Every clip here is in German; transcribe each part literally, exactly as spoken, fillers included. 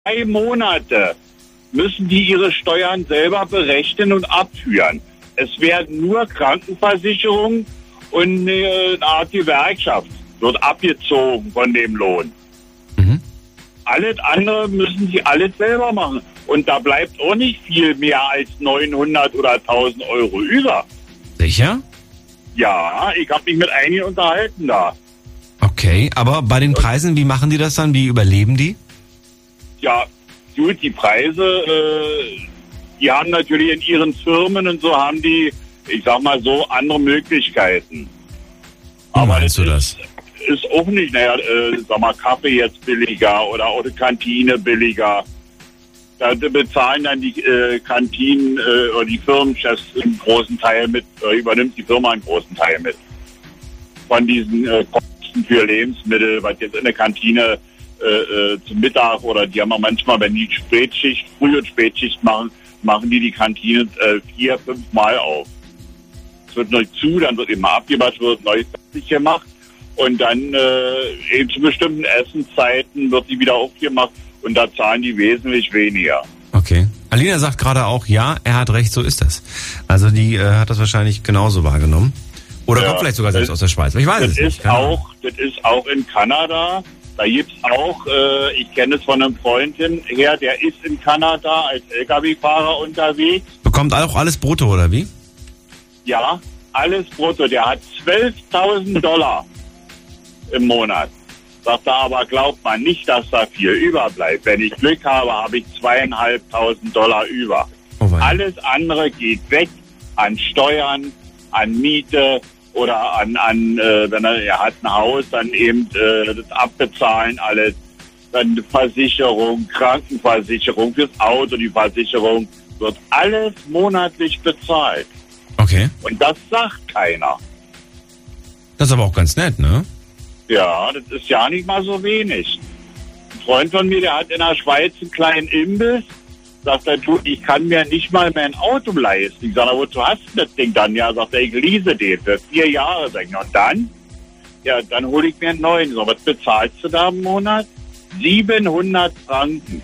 drei Monate müssen die ihre Steuern selber berechnen und abführen. Es werden nur Krankenversicherung und eine Art Gewerkschaft wird abgezogen von dem Lohn. Mhm. Alles andere müssen sie alles selber machen. Und da bleibt auch nicht viel mehr als neunhundert oder tausend Euro über. Sicher? Ja, ich habe mich mit einigen unterhalten da. Okay, aber bei den Preisen, wie machen die das dann? Wie überleben die? Ja, gut, die Preise, äh, die haben natürlich in ihren Firmen und so haben die, ich sag mal so, andere Möglichkeiten. Wie aber meinst du das? Ist, ist auch nicht, naja, äh, sag mal, Kaffee jetzt billiger oder auch die Kantine billiger. Da bezahlen dann die äh, Kantinen äh, oder die Firmenchefs einen großen Teil mit, äh, übernimmt die Firma einen großen Teil mit. Von diesen äh, Kosten für Lebensmittel, was jetzt in der Kantine äh, äh, zum Mittag oder die haben auch manchmal, wenn die Spätschicht, Früh- und Spätschicht machen, machen die die Kantine äh, vier, fünf Mal auf. Es wird neu zu, dann wird immer abgewaschen, wird neu fertig gemacht und dann äh, eben zu bestimmten Essenszeiten wird die wieder aufgemacht. Und da zahlen die wesentlich weniger. Okay. Alina sagt gerade auch, ja, er hat recht, so ist das. Also die äh, hat das wahrscheinlich genauso wahrgenommen. Oder ja, kommt vielleicht sogar selbst das, aus der Schweiz. Ich weiß das es ist nicht. Auch, das ist auch in Kanada. Da gibt's auch, äh, ich kenne es von einem Freund her, der ist in Kanada als L K W-Fahrer unterwegs. Bekommt auch alles brutto, oder wie? Ja, alles brutto. Der hat zwölftausend Dollar im Monat. Sagt er aber, glaubt man nicht, dass da viel überbleibt. Wenn ich Glück habe, habe ich zweieinhalbtausend Dollar über. Oh, alles andere geht weg an Steuern, an Miete oder an, an äh, wenn er, er hat ein Haus, dann eben äh, das abbezahlen, alles. Dann Versicherung, Krankenversicherung, fürs Auto, die Versicherung, wird alles monatlich bezahlt. Okay. Und das sagt keiner. Das ist aber auch ganz nett, ne? Ja, das ist ja nicht mal so wenig. Ein Freund von mir, der hat in der Schweiz einen kleinen Imbiss. Sagt er, du, ich kann mir nicht mal mein Auto leisten. Ich sage, wozu hast du das Ding dann? Ja, sagt er, ich lease den für vier Jahre. Sag ich, und dann? Ja, dann hole ich mir einen neuen. So, was bezahlst du da im Monat? siebenhundert Franken.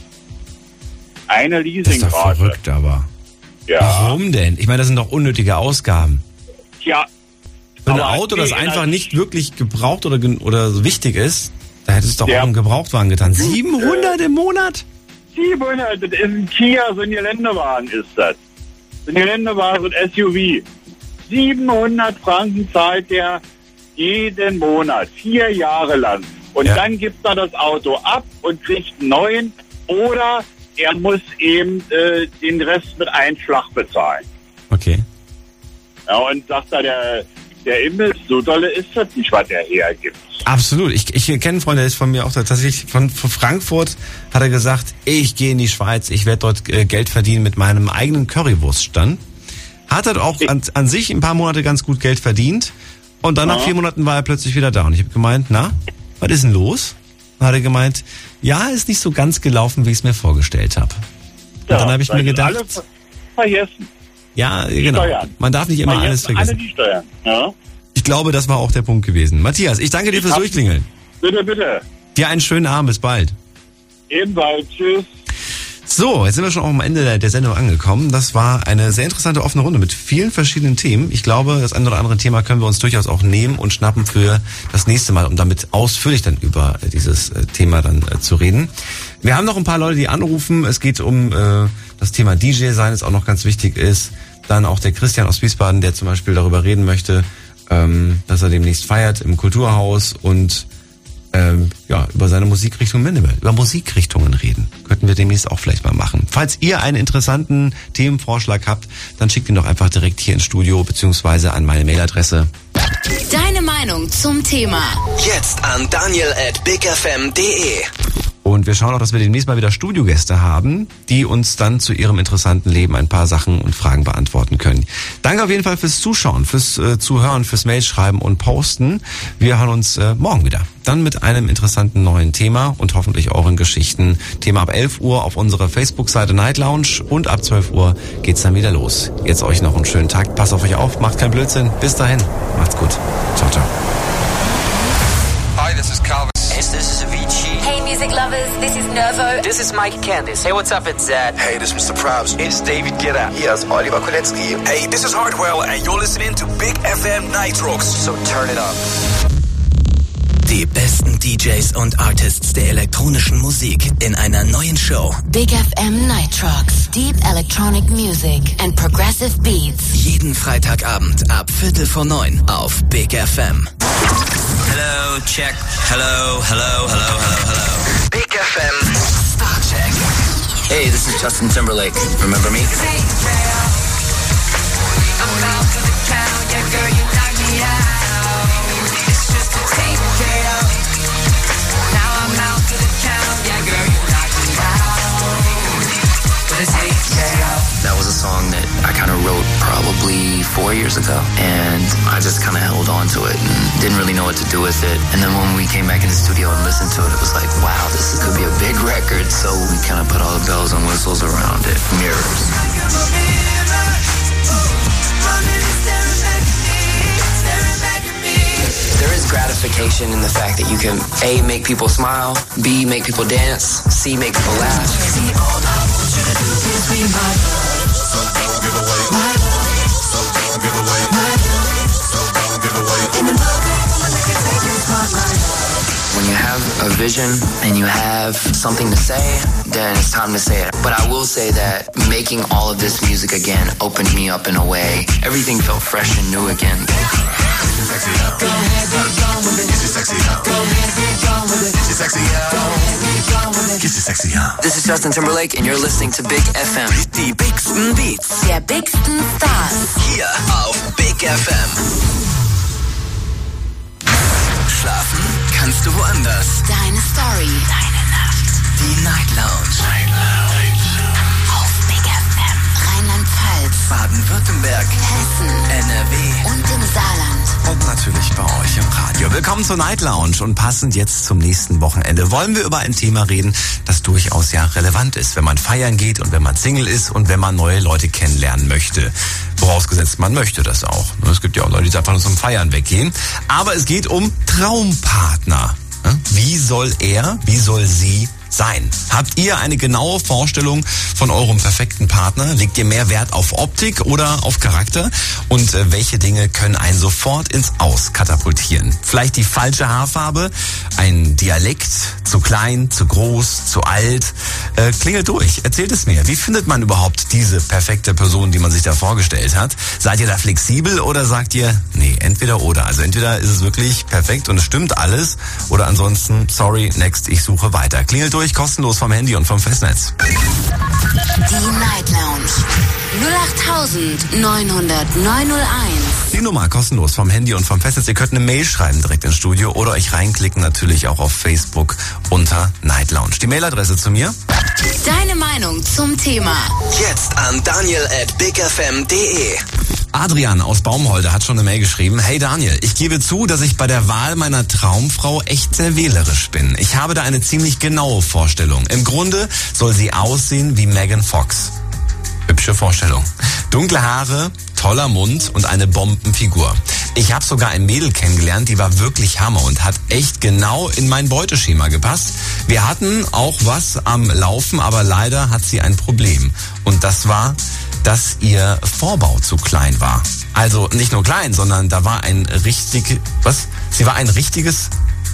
Eine Leasingrate. Das ist doch verrückt, aber. Ja. Warum denn? Ich meine, das sind doch unnötige Ausgaben. Tja. Wenn ein Auto, das einfach nicht wirklich gebraucht oder, oder so wichtig ist, da hättest du doch auch einen Gebrauchtwagen getan. siebenhundert im Monat? siebenhundert, das ist ein Kia, so ein Geländewagen ist das. So ein Geländewagen, so ein S U V. siebenhundert Franken zahlt der jeden Monat, vier Jahre lang. Und ja. Dann gibt er das Auto ab und kriegt einen neuen oder er muss eben äh, den Rest mit einem Schlag bezahlen. Okay. Ja, und sagt da der... Der Imbiss, so dolle ist das nicht, was er hergibt. Absolut. Ich, ich kenne einen Freund, der ist von mir auch tatsächlich von, von Frankfurt, hat er gesagt, ich gehe in die Schweiz, ich werde dort äh, Geld verdienen mit meinem eigenen Currywurststand. Hat er auch an, an sich ein paar Monate ganz gut Geld verdient und dann ja. nach vier Monaten war er plötzlich wieder da. Und ich habe gemeint, na, was ist denn los? Dann hat er gemeint, ja, ist nicht so ganz gelaufen, wie ich es mir vorgestellt habe. Und ja, dann habe ich mir gedacht... Alles vergessen. Ja, genau. Steuern. Man darf nicht immer Man alles vergessen. Alle die Steuern. Ja. Ich glaube, das war auch der Punkt gewesen. Matthias, ich danke dir fürs Durchklingeln. Bitte, bitte. Dir einen schönen Abend, bis bald. Ebenfalls, tschüss. So, jetzt sind wir schon auch am Ende der, der Sendung angekommen. Das war eine sehr interessante offene Runde mit vielen verschiedenen Themen. Ich glaube, das ein oder andere Thema können wir uns durchaus auch nehmen und schnappen für das nächste Mal, um damit ausführlich dann über dieses Thema dann äh, zu reden. Wir haben noch ein paar Leute, die anrufen. Es geht um äh, das Thema D J sein, das auch noch ganz wichtig ist. Dann auch der Christian aus Wiesbaden, der zum Beispiel darüber reden möchte, ähm, dass er demnächst feiert im Kulturhaus und ähm, ja über seine Musikrichtung Minimal, über Musikrichtungen reden. Könnten wir demnächst auch vielleicht mal machen. Falls ihr einen interessanten Themenvorschlag habt, dann schickt ihn doch einfach direkt hier ins Studio beziehungsweise an meine Mailadresse. Deine Meinung zum Thema. Jetzt an daniel at bigfm punkt de. Und wir schauen auch, dass wir demnächst mal wieder Studiogäste haben, die uns dann zu ihrem interessanten Leben ein paar Sachen und Fragen beantworten können. Danke auf jeden Fall fürs Zuschauen, fürs äh, Zuhören, fürs Mailschreiben und Posten. Wir hören uns äh, morgen wieder. Dann mit einem interessanten neuen Thema und hoffentlich euren Geschichten. Thema ab elf Uhr auf unserer Facebook-Seite Night Lounge und ab zwölf Uhr geht's dann wieder los. Jetzt euch noch einen schönen Tag. Passt auf euch auf, macht keinen Blödsinn. Bis dahin. Macht's gut. Ciao, ciao. Hi, this is Calvin. Hey, this is Avicii. Hey, music lovers, this is Nervo. This is Mike Candice. Hey, what's up? It's Zed. Hey, this is Mister Probst. It's David Guetta. Here's Oliver Kolecki. Hey, this is Hardwell and you're listening to Big F M Night Rocks. So turn it up. Die besten D Js und Artists der elektronischen Musik in einer neuen Show. Big F M Night Rocks. Deep Electronic Music and Progressive Beats. Jeden Freitagabend ab Viertel vor neun auf Big F M. Hello, check. Hello, hello, hello, hello, hello. Big F M Star Check. Hey, this is Justin Timberlake. Remember me? That was a song that I kind of wrote probably four years ago, and I just kind of held on to it and didn't really know what to do with it. And then when we came back in the studio and listened to it, it was like, wow, this could be a big record. So we kind of put all the bells and whistles around it. Mirrors. There is gratification in the fact that you can A, make people smile, B, make people dance, C, make people laugh. All I want you to do is be my love. So don't give away my love. So don't give away my love. So don't give away. In the love that can take your spotlight. When you have a vision and you have something to say, then it's time to say it. But I will say that making all of this music again opened me up in a way. Everything felt fresh and new again. Sexy out. Go ahead, get gone with it. Get your sexy out. Go ahead, get gone with it. Get your sexy out. Go ahead, get gone with it. Get your sexy out. This is Justin Timberlake and you're listening to Big F M. Die bigsten Beats. Der bigsten Stars. Hier auf Big F M. Schlafen kannst du woanders. Deine Story. Deine Nacht. Die Night Lounge. Night Lounge. Auf Big F M. Rheinland-Pfalz. Baden-Württemberg. Hessen. N R W. Und im Saarland. Und natürlich bei euch im Radio. Willkommen zur Night Lounge und passend jetzt zum nächsten Wochenende wollen wir über ein Thema reden, das durchaus ja relevant ist, wenn man feiern geht und wenn man Single ist und wenn man neue Leute kennenlernen möchte. Vorausgesetzt, man möchte das auch. Es gibt ja auch Leute, die einfach nur zum Feiern weggehen. Aber es geht um Traumpartner. Wie soll er, wie soll sie sein? Habt ihr eine genaue Vorstellung von eurem perfekten Partner? Legt ihr mehr Wert auf Optik oder auf Charakter? Und äh, welche Dinge können einen sofort ins Aus katapultieren? Vielleicht die falsche Haarfarbe, ein Dialekt, zu klein, zu groß, zu alt. Äh, klingelt durch, erzählt es mir. Wie findet man überhaupt diese perfekte Person, die man sich da vorgestellt hat? Seid ihr da flexibel oder sagt ihr, nee, entweder oder. Also entweder ist es wirklich perfekt und es stimmt alles oder ansonsten, sorry, next, ich suche weiter. Klingelt durch, kostenlos vom Handy und vom Festnetz. Die Night Lounge. null acht neun null null neun null eins. Die Nummer kostenlos vom Handy und vom Festnetz. Ihr könnt eine Mail schreiben direkt ins Studio oder euch reinklicken natürlich auch auf Facebook unter Night Lounge. Die Mailadresse zu mir. Deine Meinung zum Thema. Jetzt an Daniel at bigfm punkt de. Adrian aus Baumholder hat schon eine Mail geschrieben. Hey Daniel, ich gebe zu, dass ich bei der Wahl meiner Traumfrau echt sehr wählerisch bin. Ich habe da eine ziemlich genaue Vorstellung. Im Grunde soll sie aussehen wie Megan Fox. Hübsche Vorstellung. Dunkle Haare, toller Mund und eine Bombenfigur. Ich habe sogar ein Mädel kennengelernt, die war wirklich Hammer und hat echt genau in mein Beuteschema gepasst. Wir hatten auch was am Laufen, aber leider hat sie ein Problem. Und das war, dass ihr Vorbau zu klein war. Also nicht nur klein, sondern da war ein richtig, was? Sie war ein richtiges,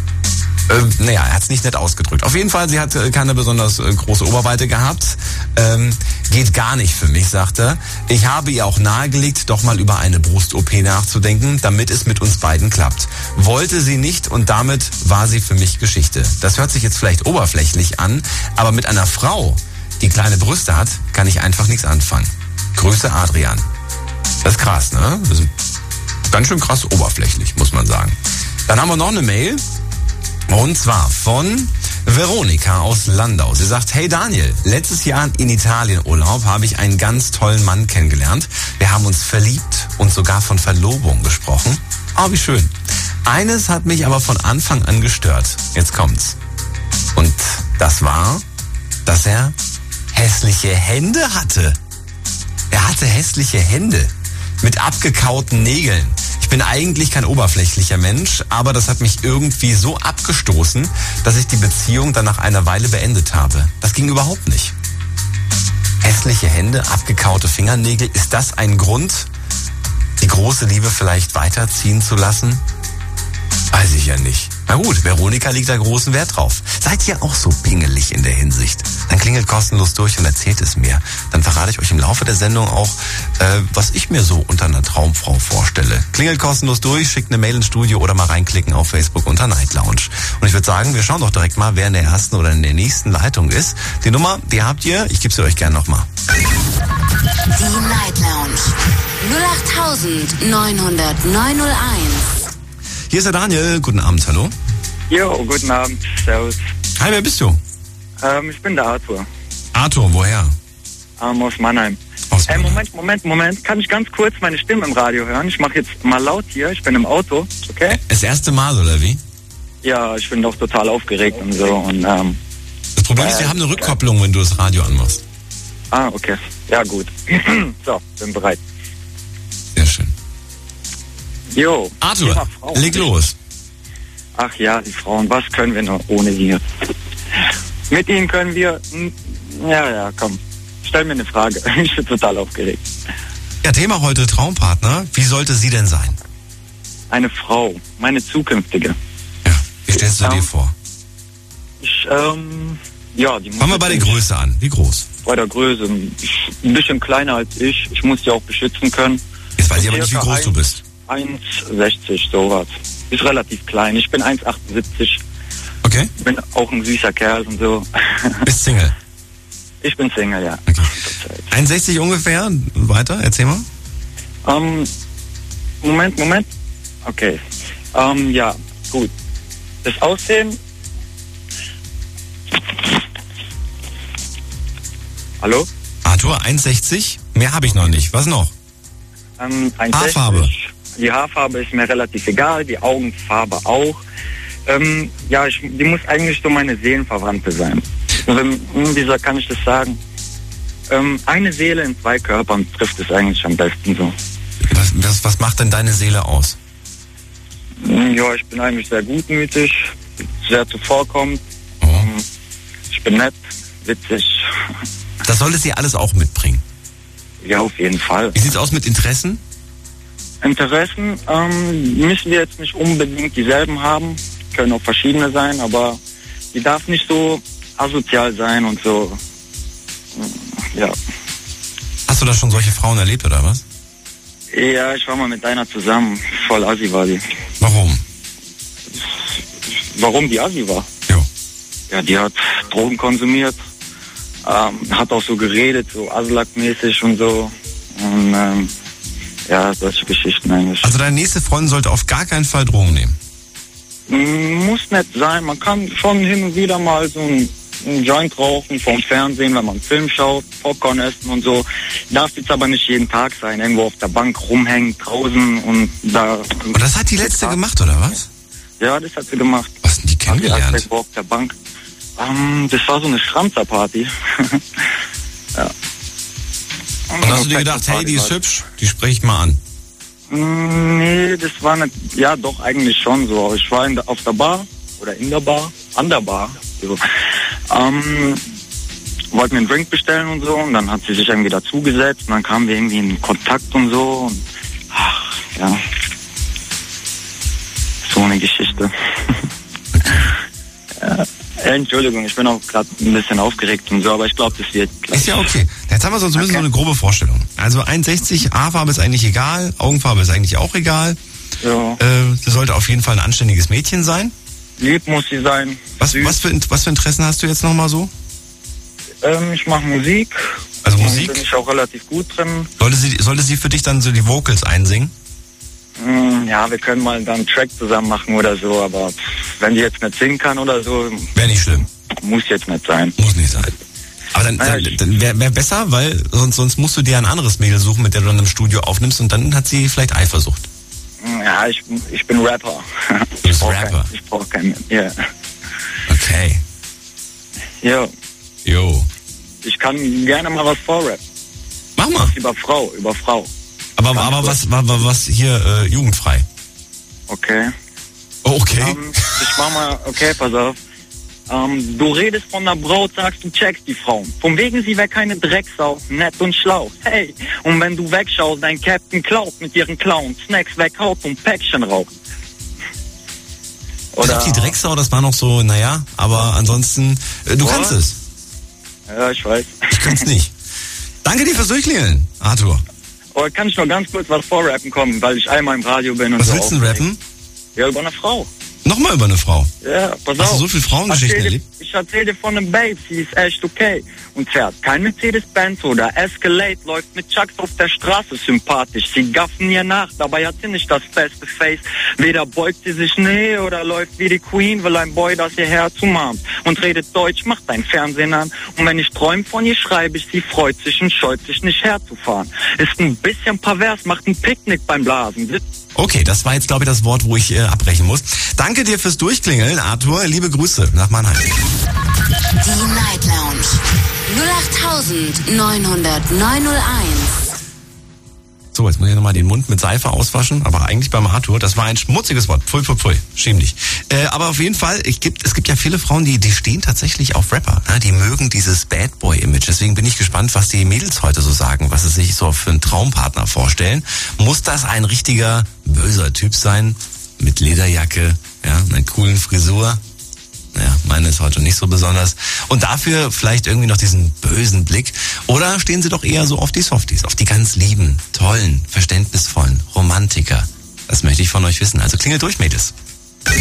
äh, naja, er hat es nicht nett ausgedrückt. Auf jeden Fall, sie hat keine besonders äh, große Oberweite gehabt. Ähm, geht gar nicht für mich, sagt er. Ich habe ihr auch nahegelegt, doch mal über eine Brust-O P nachzudenken, damit es mit uns beiden klappt. Wollte sie nicht und damit war sie für mich Geschichte. Das hört sich jetzt vielleicht oberflächlich an, aber mit einer Frau, die kleine Brüste hat, kann ich einfach nichts anfangen. Grüße Adrian. Das ist krass, ne? Das ist ganz schön krass oberflächlich, muss man sagen. Dann haben wir noch eine Mail. Und zwar von Veronika aus Landau. Sie sagt, hey Daniel, letztes Jahr in Italien Urlaub habe ich einen ganz tollen Mann kennengelernt. Wir haben uns verliebt und sogar von Verlobung gesprochen. Oh, wie schön. Eines hat mich aber von Anfang an gestört. Jetzt kommt's. Und das war, dass er hässliche Hände hatte. Er hatte hässliche Hände mit abgekauten Nägeln. Ich bin eigentlich kein oberflächlicher Mensch, aber das hat mich irgendwie so abgestoßen, dass ich die Beziehung dann nach einer Weile beendet habe. Das ging überhaupt nicht. Hässliche Hände, abgekaute Fingernägel, ist das ein Grund, die große Liebe vielleicht weiterziehen zu lassen? Weiß ich ja nicht. Na gut, Veronika legt da großen Wert drauf. Seid ihr auch so pingelig in der Hinsicht? Dann klingelt kostenlos durch und erzählt es mir. Dann verrate ich euch im Laufe der Sendung auch, äh, was ich mir so unter einer Traumfrau vorstelle. Klingelt kostenlos durch, schickt eine Mail ins Studio oder mal reinklicken auf Facebook unter Night Lounge. Und ich würde sagen, wir schauen doch direkt mal, wer in der ersten oder in der nächsten Leitung ist. Die Nummer, die habt ihr. Ich gebe sie euch gerne nochmal. Die Night Lounge null acht neun null null neun null eins. Hier ist der Daniel. Guten Abend, hallo. Jo, guten Abend. Servus. Hi, wer bist du? Ähm, ich bin der Arthur. Arthur, woher? Ähm, aus Mannheim. Aus Mannheim. Äh, Moment, Moment, Moment. Kann ich ganz kurz meine Stimme im Radio hören? Ich mache jetzt mal laut hier. Ich bin im Auto, okay? Das erste Mal, oder wie? Ja, ich bin doch total aufgeregt und so. Und, ähm, das Problem ist, wir haben eine Rückkopplung, wenn du das Radio anmachst. Ah, okay. Ja, gut. So, bin bereit. Sehr schön. Jo. Arthur, Frauen, leg los. Ach ja, die Frauen, was können wir noch ohne sie? Mit ihnen können wir... Ja, ja, komm. Stell mir eine Frage. Ich bin total aufgeregt. Ja, Thema heute Traumpartner. Wie sollte sie denn sein? Eine Frau. Meine zukünftige. Ja, wie stellst du ähm, dir vor? Ich, ähm... Ja, die muss... Fangen wir bei der Größe an. Wie groß? Bei der Größe. Ein bisschen kleiner als ich. Ich muss sie auch beschützen können. Jetzt weiß ich aber nicht, wie groß du bist. eins sechzig, sowas. Ist relativ klein. Ich bin eins achtundsiebzig. Okay. Bin auch ein süßer Kerl und so. Bist Single? Ich bin Single, ja. Okay. eins sechzig ungefähr? Weiter? Erzähl mal. Ähm, Moment, Moment. Okay. Ähm, ja, gut. Das Aussehen... Hallo? Arthur, eins sechzig? Mehr habe ich noch nicht. Was noch? Ähm, Haarfarbe? Die Haarfarbe ist mir relativ egal, die Augenfarbe auch. Ähm, ja, ich, die muss eigentlich so meine Seelenverwandte sein. Wenn, wie soll, kann ich das sagen? Ähm, eine Seele in zwei Körpern trifft es eigentlich am besten so. Was, was, was macht denn deine Seele aus? Ja, ich bin eigentlich sehr gutmütig, sehr zuvorkommend. Oh. Ich bin nett, witzig. Das sollte sie alles auch mitbringen? Ja, auf jeden Fall. Wie sieht's aus mit Interessen? Interessen ähm, müssen wir jetzt nicht unbedingt dieselben haben, können auch verschiedene sein, aber die darf nicht so asozial sein und so, ja. Hast du da schon solche Frauen erlebt, oder was? Ja, ich war mal mit einer zusammen, voll assi war die. Warum? Warum die assi war? Jo. Ja, die hat Drogen konsumiert, ähm, hat auch so geredet, so Aslak-mäßig und so, und ähm, ja, solche Geschichten eigentlich. Also deine nächste Freundin sollte auf gar keinen Fall Drogen nehmen? Muss nicht sein. Man kann schon hin und wieder mal so ein, ein Joint rauchen vom Fernsehen, wenn man einen Film schaut, Popcorn essen und so. Darf jetzt aber nicht jeden Tag sein. Irgendwo auf der Bank rumhängen, draußen und da... Und das hat die letzte gemacht, oder was? Ja, das hat sie gemacht. Was denn die kennengelernt? Irgendwo auf der Bank. Ähm, das war so eine Schranzerparty. Ja. Und hast du dir gedacht, hey, die ist hübsch, die spreche ich mal an? Nee, das war nicht, ja doch eigentlich schon so. Ich war in der, auf der Bar oder in der Bar, an der Bar. So. Ähm, wollten mir einen Drink bestellen und so und dann hat sie sich irgendwie dazugesetzt und dann kamen wir irgendwie in Kontakt und so und ach, ja. So eine Geschichte. Ja. Entschuldigung, ich bin auch gerade ein bisschen aufgeregt und so, aber ich glaube, das wird gleich. Ist ja okay. Jetzt haben wir so zumindest okay. so eine grobe Vorstellung. Also eins sechzig, Haarfarbe ist eigentlich egal, Augenfarbe ist eigentlich auch egal. Ja. Äh, sie sollte auf jeden Fall ein anständiges Mädchen sein. Lieb muss sie sein. Was, was, für, was für Interessen hast du jetzt nochmal so? Ähm, ich mache Musik. Also Musik? Da bin ich auch relativ gut drin. Sollte sie, sollte sie für dich dann so die Vocals einsingen? Ja, wir können mal dann einen Track zusammen machen oder so, aber wenn die jetzt nicht singen kann oder so... Wäre nicht schlimm. Muss jetzt nicht sein. Muss nicht sein. Aber dann, naja, dann, dann wäre wär besser, weil sonst, sonst musst du dir ein anderes Mädel suchen, mit der du dann im Studio aufnimmst und dann hat sie vielleicht Eifersucht. Ja, ich, ich bin Rapper. Du bist Rapper? Kein, ich brauche keinen, ja. Yeah. Okay. Ja. Jo. Ich kann gerne mal was vorrappen. Mach mal. Über Frau, über Frau. Aber, aber was, was, was hier äh, jugendfrei? Okay. Oh, okay. Ähm, ich mach mal, okay, pass auf. Ähm, du redest von einer Braut, sagst du checkst die Frauen. Von wegen sie wär keine Drecksau, nett und schlau. Hey, und wenn du wegschaust, dein Captain klaut mit ihren Clowns, Snacks weghaut und Päckchen raucht. Oder die Drecksau, das war noch so, naja, aber ansonsten, äh, du What? kannst es. Ja, ich weiß. Ich kann's nicht. Danke dir fürs Durchklingeln, Arthur. Oder kann ich noch ganz kurz was vorrappen kommen, weil ich einmal im Radio bin und was so. Was willst du denn rappen? Ja, über eine Frau. Nochmal über eine Frau? Ja, pass auf. Hast du so viele Frauengeschichten Erzähl dir- erlebt? Ich erzähl dir von einem Babe, sie ist echt okay. Und fährt kein Mercedes-Benz oder Escalade, läuft mit Chucks auf der Straße sympathisch. Sie gaffen ihr nach, dabei hat sie nicht das beste Face. Weder beugt sie sich nee oder läuft wie die Queen, will ein Boy, das ihr Herz umarmt. Und redet Deutsch, macht dein Fernsehen an. Und wenn ich träum von ihr, schreibe ich, sie freut sich und scheut sich nicht herzufahren. Ist ein bisschen pervers, macht ein Picknick beim Blasen. Sitzt Okay, das war jetzt, glaube ich, das Wort, wo ich äh, abbrechen muss. Danke dir fürs Durchklingeln, Arthur. Liebe Grüße nach Mannheim. Die Night Lounge null acht neun null null neun null eins. So, jetzt muss ich nochmal den Mund mit Seife auswaschen, aber eigentlich beim Arthur, das war ein schmutziges Wort. Pfui, pfui, pfui. Schäm dich. Äh, aber auf jeden Fall, ich gibt, es gibt ja viele Frauen, die, die stehen tatsächlich auf Rapper. Ne? Die mögen dieses Bad Boy-Image. Deswegen bin ich gespannt, was die Mädels heute so sagen, was sie sich so für einen Traumpartner vorstellen. Muss das ein richtiger böser Typ sein? Mit Lederjacke, ja, einer coolen Frisur? Ja, meine ist heute nicht so besonders. Und dafür vielleicht irgendwie noch diesen bösen Blick. Oder stehen sie doch eher so auf die Softies, auf die ganz lieben, tollen, verständnisvollen Romantiker? Das möchte ich von euch wissen. Also klingelt durch, Mädels. Die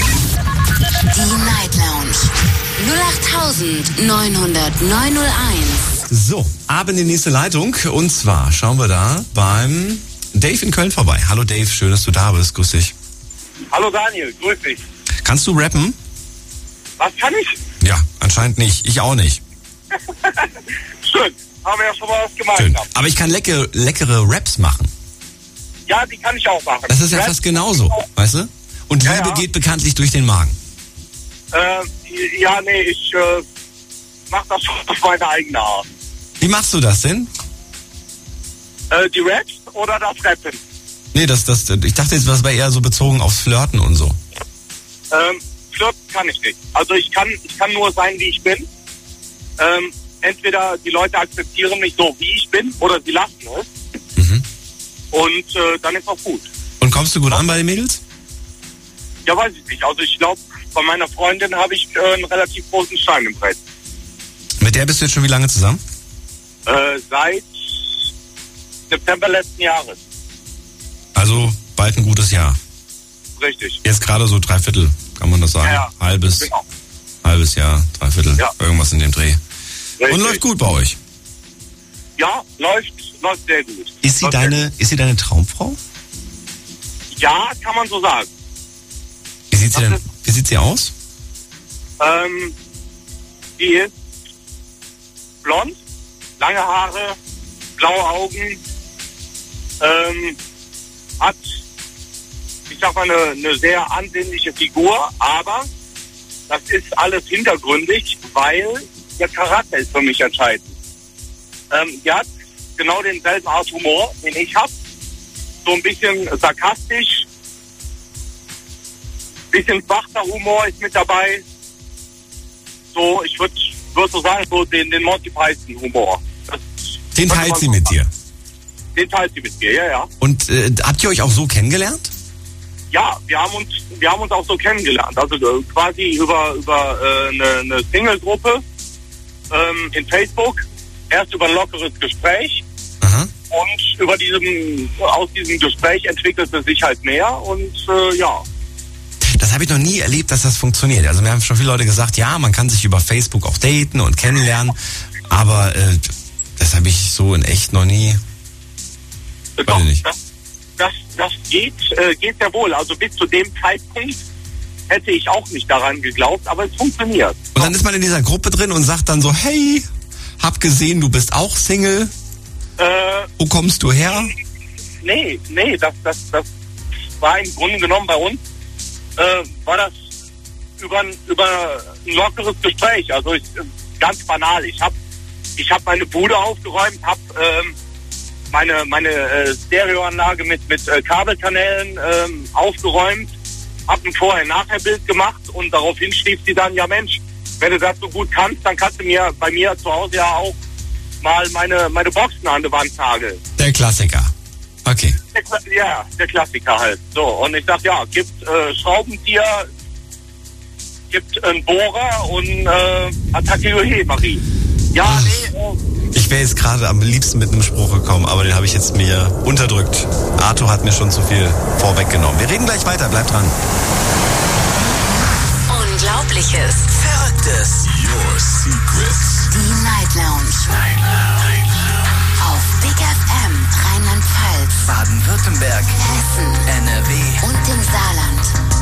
Night Lounge null acht neun null null neun null eins. So, ab in die nächste Leitung. Und zwar schauen wir da beim Dave in Köln vorbei. Hallo Dave, schön, dass du da bist. Grüß dich. Hallo Daniel, grüß dich. Kannst du rappen? Was kann ich? Ja, anscheinend nicht. Ich auch nicht. Schön, haben wir ja schon mal was Schön. gemeinsam. Aber ich kann leckere, leckere Raps machen. Ja, die kann ich auch machen. Das ist ja Rap- fast genauso, weißt du? Und Ja, Liebe ja. geht bekanntlich durch den Magen. Äh, ja, nee, ich äh, mach das auf meine eigene Art. Wie machst du das denn? Äh, die Raps oder das Rappen? Nee, das, das, ich dachte jetzt, das wäre eher so bezogen aufs Flirten und so. Ähm, flirten kann ich nicht. Also ich kann, ich kann nur sein, wie ich bin. Ähm, entweder die Leute akzeptieren mich so, wie ich bin, oder sie lassen es. Mhm. Und äh, dann ist auch gut. Und kommst du gut an bei den Mädels? Ja, weiß ich nicht. Also ich glaube, bei meiner Freundin habe ich äh, einen relativ großen Stein im Brett. Mit der bist du jetzt schon wie lange zusammen? Äh, seit September letzten Jahres. Also bald ein gutes Jahr. Richtig. Jetzt gerade so drei Viertel, kann man das sagen? Ja, ja. Halbes, Genau. halbes Jahr, drei Viertel, Ja. irgendwas in dem Dreh. Richtig. Und läuft gut bei euch. Ja, läuft, läuft sehr gut. Ist sie Läuft sehr deine, ist sie deine Traumfrau? gut. Ja, kann man so sagen. Wie sieht sie Das denn, ist- wie sieht sie aus? Ähm, die ist blond, lange Haare, blaue Augen, ähm, hat, ich sag mal, eine, eine sehr ansehnliche Figur, aber das ist alles hintergründig, weil der Charakter ist für mich entscheidend. Ähm, die hat genau denselben Art Humor, den ich habe. So ein bisschen sarkastisch, bisschen schwacher Humor ist mit dabei. So, ich würde würd so sagen, so den, den Monty Python Humor. Das Den könnte teilt man sie so mit sagen. dir. Den teilt sie mit mir, ja, ja. Und äh, habt ihr euch auch so kennengelernt? Ja, wir haben uns, wir haben uns auch so kennengelernt. Also äh, quasi über über äh, eine, eine Single-Gruppe ähm, in Facebook. Erst über ein lockeres Gespräch. Aha. Und über diesem, aus diesem Gespräch entwickelte sich halt mehr und äh, ja. Das habe ich noch nie erlebt, dass das funktioniert. Also mir haben schon viele Leute gesagt, ja, man kann sich über Facebook auch daten und kennenlernen, aber äh, das habe ich so in echt noch nie. Weiß Doch, ich nicht. das, das, das geht, äh, geht sehr wohl. Also bis zu dem Zeitpunkt hätte ich auch nicht daran geglaubt, aber es funktioniert. Und dann ist man in dieser Gruppe drin und sagt dann so, hey, hab gesehen, du bist auch Single. Äh, Wo kommst du her? nee, nee, das, das, das war im Grunde genommen bei uns, äh, war das über, ein- über ein lockeres Gespräch. Also ich, ganz banal. Ich habe ich hab meine Bude aufgeräumt, habe ähm, meine meine äh, Stereoanlage mit mit äh, Kabelkanälen ähm, aufgeräumt, hab ein Vorher-Nachher-Bild gemacht und daraufhin schrieb sie dann, ja Mensch, wenn du das so gut kannst, dann kannst du mir bei mir zu Hause ja auch mal meine meine Boxen an die Wand nageln. Der Klassiker. Okay. Der, Kla- ja, der Klassiker halt. So, und ich sag, ja, gibt äh, Schraubenzieher, gibt einen Bohrer und äh, Attacke Marie. Ja, nee. Äh, Ich wäre jetzt gerade am liebsten mit einem Spruch gekommen, aber den habe ich jetzt mir unterdrückt. Arthur hat mir schon zu viel vorweggenommen. Wir reden gleich weiter, bleibt dran. Unglaubliches. Verrücktes. Your secrets. Die Night Lounge. Night Lounge. Auf Big F M Rheinland-Pfalz, Baden-Württemberg, Hessen, N R W und im Saarland.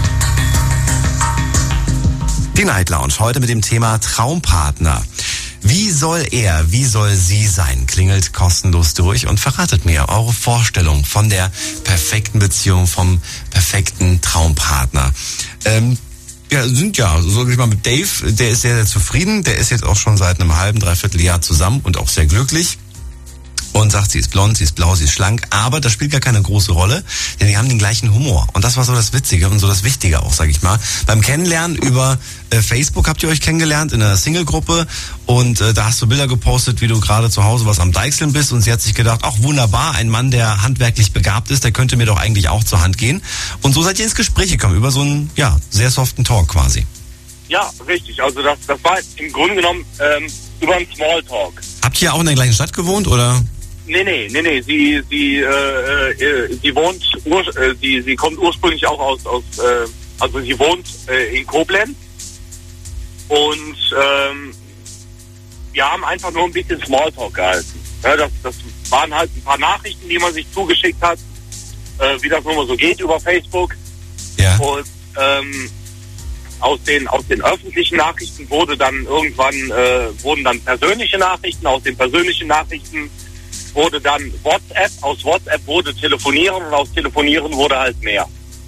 Die Night Lounge, heute mit dem Thema Traumpartner. Wie soll er, wie soll sie sein? Klingelt kostenlos durch und verratet mir eure Vorstellung von der perfekten Beziehung, vom perfekten Traumpartner. Ähm, ja, sind ja, sag ich mal, mit Dave, der ist sehr, sehr zufrieden. Der ist jetzt auch schon seit einem halben, dreiviertel Jahr zusammen und auch sehr glücklich. Und sagt, sie ist blond, sie ist blau, sie ist schlank, aber das spielt gar keine große Rolle, denn die haben den gleichen Humor. Und das war so das Witzige und so das Wichtige auch, sag ich mal. Beim Kennenlernen über äh, Facebook habt ihr euch kennengelernt in einer Single-Gruppe und äh, da hast du Bilder gepostet, wie du gerade zu Hause was am Deichseln bist und sie hat sich gedacht, ach wunderbar, ein Mann, der handwerklich begabt ist, der könnte mir doch eigentlich auch zur Hand gehen. Und so seid ihr ins Gespräch gekommen, über so einen, ja, sehr soften Talk quasi. ja, richtig. Also das, das war im Grunde genommen ähm, über einen Smalltalk. Habt ihr auch in der gleichen Stadt gewohnt, oder? Nee, nee, nee, nee. Sie, sie, äh, äh, sie wohnt, ur, äh, sie, sie kommt ursprünglich auch aus, aus, äh, also sie wohnt äh, in Koblenz und ähm, wir haben einfach nur ein bisschen Smalltalk gehalten. Ja, das, das waren halt ein paar Nachrichten, die man sich zugeschickt hat, äh, wie das nun mal so geht über Facebook. Ja. Und ähm, aus den aus den öffentlichen Nachrichten wurde dann irgendwann äh, wurden dann persönliche Nachrichten, aus den persönlichen Nachrichten wurde dann WhatsApp, aus WhatsApp wurde Telefonieren und aus Telefonieren wurde halt mehr.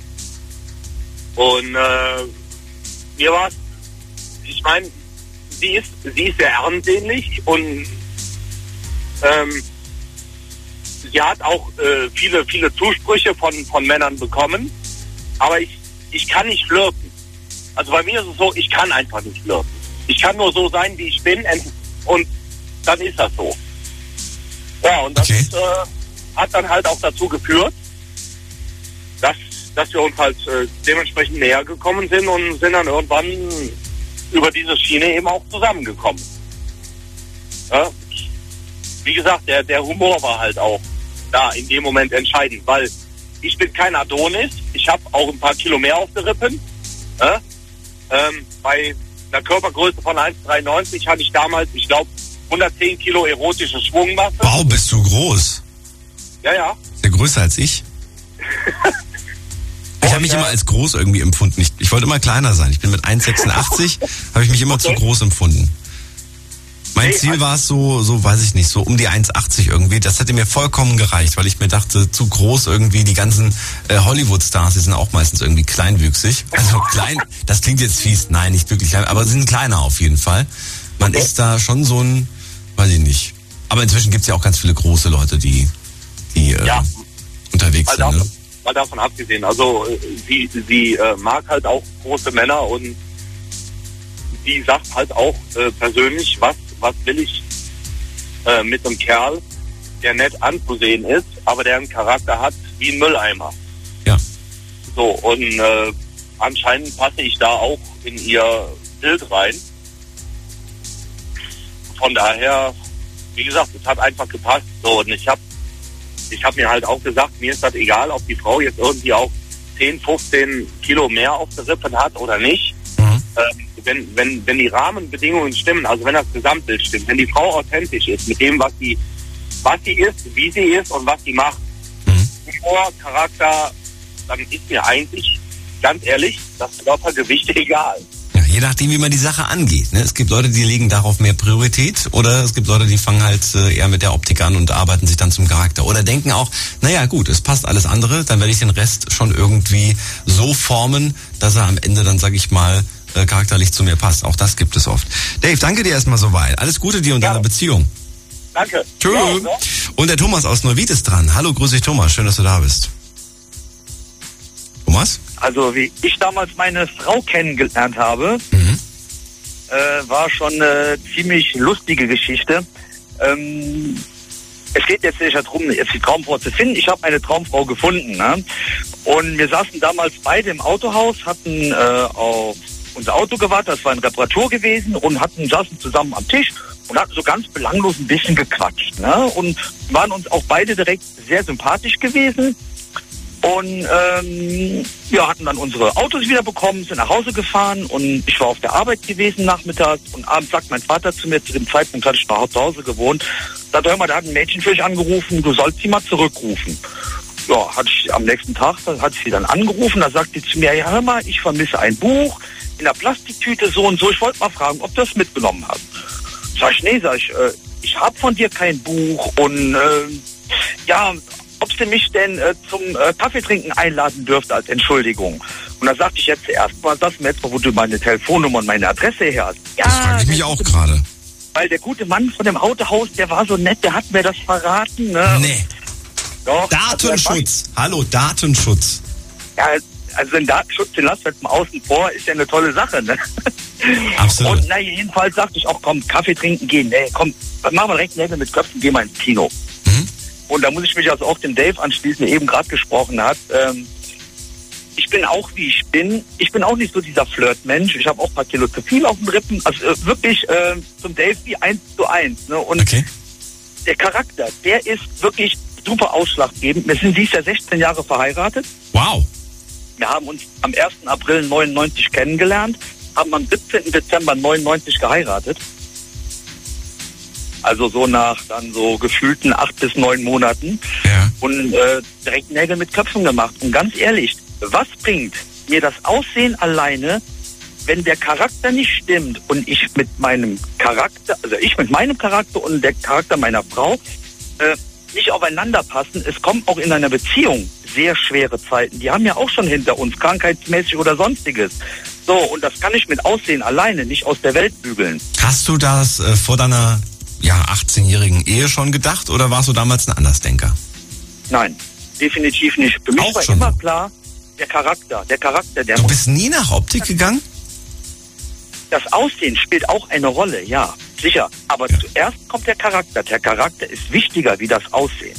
Und äh, mir war es, ich meine, sie ist, sie ist sehr ansehnlich und ähm, sie hat auch äh, viele, viele Zusprüche von, von Männern bekommen, aber ich, ich kann nicht flirten. Also bei mir ist es so, ich kann einfach nicht flirten. Ich kann nur so sein, wie ich bin und dann ist das so. Ja, und das Okay. äh, hat dann halt auch dazu geführt, dass, dass wir uns halt äh, dementsprechend näher gekommen sind und sind dann irgendwann über diese Schiene eben auch zusammengekommen. Ja, wie gesagt, der, der Humor war halt auch da in dem Moment entscheidend, weil ich bin kein Adonis, ich habe auch ein paar Kilo mehr auf der Rippen. Ja? Ähm, bei einer Körpergröße von eins Komma dreiundneunzig hatte ich damals, ich glaube, hundertzehn Kilo erotische Schwungmasse. Wow, bist du groß. Ja, ja. Ist der größer als ich? Ich habe mich immer als groß irgendwie empfunden. Ich, ich wollte immer kleiner sein. Ich bin mit eins Komma sechsundachtzig, habe ich mich immer Okay. zu groß empfunden. Mein Nee, Ziel also- war es so, so weiß ich nicht, so um die eins Komma achtzig irgendwie. Das hätte mir vollkommen gereicht, weil ich mir dachte, zu groß irgendwie. Die ganzen äh, Hollywood-Stars, die sind auch meistens irgendwie kleinwüchsig. Also klein, das klingt jetzt fies, nein, nicht wirklich klein, aber sie sind kleiner auf jeden Fall. Man Okay. ist da schon so ein, weiß ich nicht. Aber inzwischen gibt's ja auch ganz viele große Leute, die, die äh, Ja. unterwegs Mal sind. davon, Ne? mal davon abgesehen. Also äh, sie, sie äh, mag halt auch große Männer und die sagt halt auch äh, persönlich, was, was will ich äh, mit einem Kerl, der nett anzusehen ist, aber der einen Charakter hat wie ein Mülleimer. Ja. So, und äh, anscheinend passe ich da auch in ihr Bild rein. Von daher, wie gesagt, es hat einfach gepasst. So, und ich habe ich hab mir halt auch gesagt, mir ist das egal, ob die Frau jetzt irgendwie auch zehn, fünfzehn Kilo mehr auf der Rippen hat oder nicht. Mhm. Ähm, wenn, wenn, wenn die Rahmenbedingungen stimmen, also wenn das Gesamtbild stimmt, wenn die Frau authentisch ist mit dem, was sie, was sie ist, wie sie ist und was sie macht, Mhm. Humor, Charakter, dann ist mir eigentlich, ganz ehrlich, das Körpergewicht egal. Ja, je nachdem, wie man die Sache angeht. Ne? Es gibt Leute, die legen darauf mehr Priorität oder es gibt Leute, die fangen halt äh, eher mit der Optik an und arbeiten sich dann zum Charakter. Oder denken auch, naja gut, es passt alles andere, dann werde ich den Rest schon irgendwie so formen, dass er am Ende dann, sag ich mal, äh, charakterlich zu mir passt. Auch das gibt es oft. Dave, danke dir erstmal soweit. Alles Gute dir und Ja. deiner Beziehung. Danke. Tschö. Ja, ne? Und der Thomas aus Neuwied ist dran. Hallo, grüß dich Thomas, schön, dass du da bist. Thomas? Also wie ich damals meine Frau kennengelernt habe, mhm. äh, war schon eine ziemlich lustige Geschichte. Ähm, es geht jetzt nicht darum, jetzt die Traumfrau zu finden. Ich habe eine Traumfrau gefunden. Ne? Und wir saßen damals beide im Autohaus, hatten äh, auf unser Auto gewartet, das war in Reparatur gewesen und hatten saßen zusammen am Tisch und hatten so ganz belanglos ein bisschen gequatscht. Ne? Und waren uns auch beide direkt sehr sympathisch gewesen. Und ähm, ja, hatten dann unsere Autos wieder bekommen, sind nach Hause gefahren und ich war auf der Arbeit gewesen nachmittags und abends sagt mein Vater zu mir, zu dem Zeitpunkt hatte ich noch zu Hause gewohnt, sagt, hör mal, da hat ein Mädchen für dich angerufen, du sollst sie mal zurückrufen. Ja, hatte ich am nächsten Tag, hat sie dann angerufen, da sagt sie zu mir, ja hör mal, ich vermisse ein Buch in der Plastiktüte so und so, ich wollte mal fragen, ob du das mitgenommen hast. Sag ich, nee, sag ich, äh, ich habe von dir kein Buch und äh, ja, ob sie mich denn äh, zum äh, Kaffeetrinken einladen dürfte als Entschuldigung. Und da sagte ich jetzt erstmal, das mir jetzt mal, wo du meine Telefonnummer und meine Adresse her hast. Ja, das frage ich mich auch gerade. Weil der gute Mann von dem Autohaus, der war so nett, der hat mir das verraten. Ne? Nee. Doch, Datenschutz. Also Hallo, Datenschutz. Ja, also den Datenschutz, den lassen wir jetzt mal außen vor, ist ja eine tolle Sache, ne? Absolut. Und na, jedenfalls sagte ich auch, komm, Kaffee trinken gehen. Nee, komm, machen wir direkt Nägel mit Köpfen, gehen wir ins Kino. Mhm. Und da muss ich mich also auch dem Dave anschließen, der eben gerade gesprochen hat. Ähm, ich bin auch, wie ich bin. Ich bin auch nicht so dieser Flirt-Mensch. Ich habe auch ein paar Kilo zu viel auf den Rippen. Also äh, wirklich äh, zum Dave wie eins zu eins. Ne? Und okay. Der Charakter, der ist wirklich super ausschlaggebend. Wir sind dieses Jahr sechzehn Jahre verheiratet. Wow. Wir haben uns am ersten April neunundneunzig kennengelernt, haben am siebzehnten Dezember neunundneunzig geheiratet. Also so nach dann so gefühlten acht bis neun Monaten. Ja. Und äh, direkt Nägel mit Köpfen gemacht. Und ganz ehrlich, was bringt mir das Aussehen alleine, wenn der Charakter nicht stimmt und ich mit meinem Charakter, also ich mit meinem Charakter und der Charakter meiner Frau äh, nicht aufeinander passen. Es kommen auch in einer Beziehung sehr schwere Zeiten. Die haben ja auch schon hinter uns, krankheitsmäßig oder sonstiges. So, und das kann ich mit Aussehen alleine nicht aus der Welt bügeln. Hast du das äh, vor deiner ja, achtzehnjährigen Ehe schon gedacht oder warst du damals ein Andersdenker? Nein, definitiv nicht. Für mich auch war schon immer so. klar, der Charakter, der Charakter, der Du muss. bist nie nach Optik gegangen? Das Aussehen spielt auch eine Rolle, ja, sicher. Aber Ja. zuerst kommt der Charakter. Der Charakter ist wichtiger wie das Aussehen.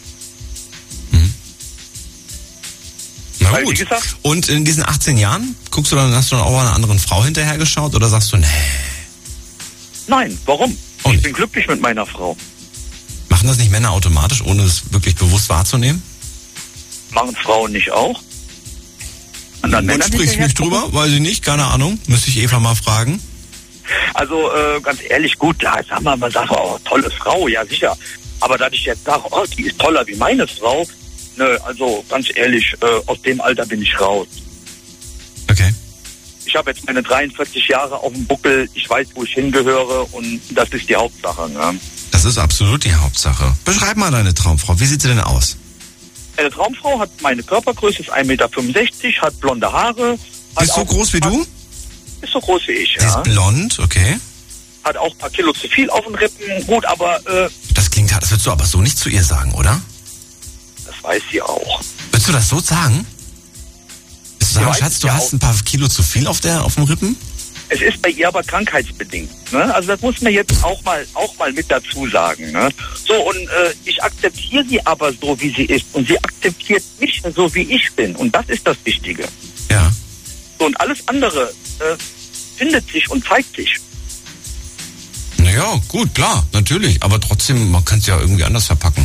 Na Weil, gut. wie gesagt- Und in diesen achtzehn Jahren, guckst du dann, hast du dann auch einer anderen Frau hinterhergeschaut oder sagst du, nee, Nein, warum? Oh, ich nicht. bin glücklich mit meiner Frau. machen das nicht Männer automatisch, ohne es wirklich bewusst wahrzunehmen? Machen Frauen nicht auch? Anderen Und Männern sprichst hinterher mich drüber? Weiß ich nicht, keine Ahnung. Müsste ich Eva mal fragen. Also äh, ganz ehrlich, gut, klar, jetzt haben wir mal gesagt, oh, tolle Frau, ja sicher. Aber dass ich jetzt sage, oh, die ist toller wie meine Frau, nö, also ganz ehrlich, äh, aus dem Alter bin ich raus. Okay. Ich habe jetzt meine dreiundvierzig Jahre auf dem Buckel, ich weiß, wo ich hingehöre und das ist die Hauptsache. Ne? Das ist absolut die Hauptsache. Beschreib mal deine Traumfrau. Wie sieht sie denn aus? Eine Traumfrau hat meine Körpergröße, ist ein Meter fünfundsechzig, hat blonde Haare. Hat Ist so auch- groß wie du? Ist so groß wie ich, Sie ja. ist blond, okay. Hat auch ein paar Kilo zu viel auf den Rippen. Gut, aber äh, Das klingt, das würdest du aber so nicht zu ihr sagen, oder? das weiß sie auch. Würdest du das so sagen? Würdest du sagen, weiß Schatz, es du ja hast auch. ein paar Kilo zu viel auf der, auf dem Rippen? Es ist bei ihr aber krankheitsbedingt. Ne? Also das muss man jetzt auch mal auch mal mit dazu sagen. Ne? So, und äh, ich akzeptiere sie aber so, wie sie ist. Und sie akzeptiert mich so, wie ich bin. Und das ist das Wichtige. Ja. So, und alles andere äh, findet sich und zeigt sich. Naja, gut, klar, natürlich. Aber trotzdem, man kann es ja irgendwie anders verpacken.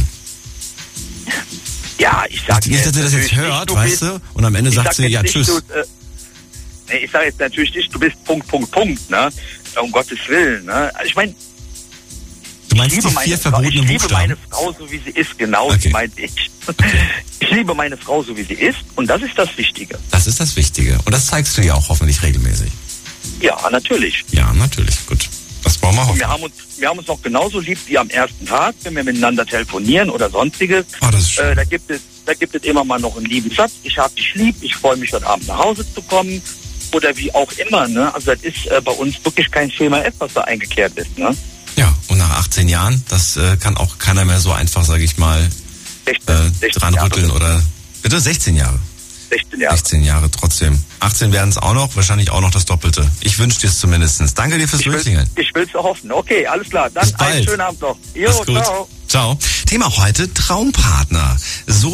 Ja, ich sag Nicht, dass sie das jetzt hört, weißt du? Und am Ende ich sagt sag sie, jetzt ja, nicht, tschüss. Du, äh, nee, ich sage jetzt natürlich nicht, du bist Punkt, Punkt, Punkt. Ne? Um Gottes Willen. Ne? Also ich meine, Du meinst ich liebe die meine vier Frau, verbotenen ich liebe Buchstaben? meine Frau so, wie sie ist. Genau, Okay. das meinte ich. Ich liebe meine Frau so, wie sie ist. Und das ist das Wichtige. Das ist das Wichtige. Und das zeigst du ja auch hoffentlich regelmäßig. Ja, natürlich. Ja, natürlich. Gut. Das wollen wir Und hoffen. wir haben uns, wir haben uns noch genauso lieb wie am ersten Tag, wenn wir miteinander telefonieren oder sonstiges. Oh, das ist schön. Äh, da gibt es, da gibt es immer mal noch einen lieben Satz. Ich hab dich lieb. Ich freue mich, heute Abend nach Hause zu kommen. Oder wie auch immer. Ne? Also das ist äh, bei uns wirklich kein Schema F, was da eingekehrt ist. Ne? Ja, und nach achtzehn Jahren. Das äh, kann auch keiner mehr so einfach, sage ich mal, äh, dran rütteln oder... Bitte? sechzehn Jahre. sechzehn Jahre. sechzehn Jahre trotzdem. achtzehn werden es auch noch, wahrscheinlich auch noch das Doppelte. Ich wünsche dir es zumindest. Danke dir fürs Durchklingeln. Ich will es hoffen. Okay, alles klar. Dann einen schönen Abend noch. Jo, ciao. Ciao. Thema heute Traumpartner. So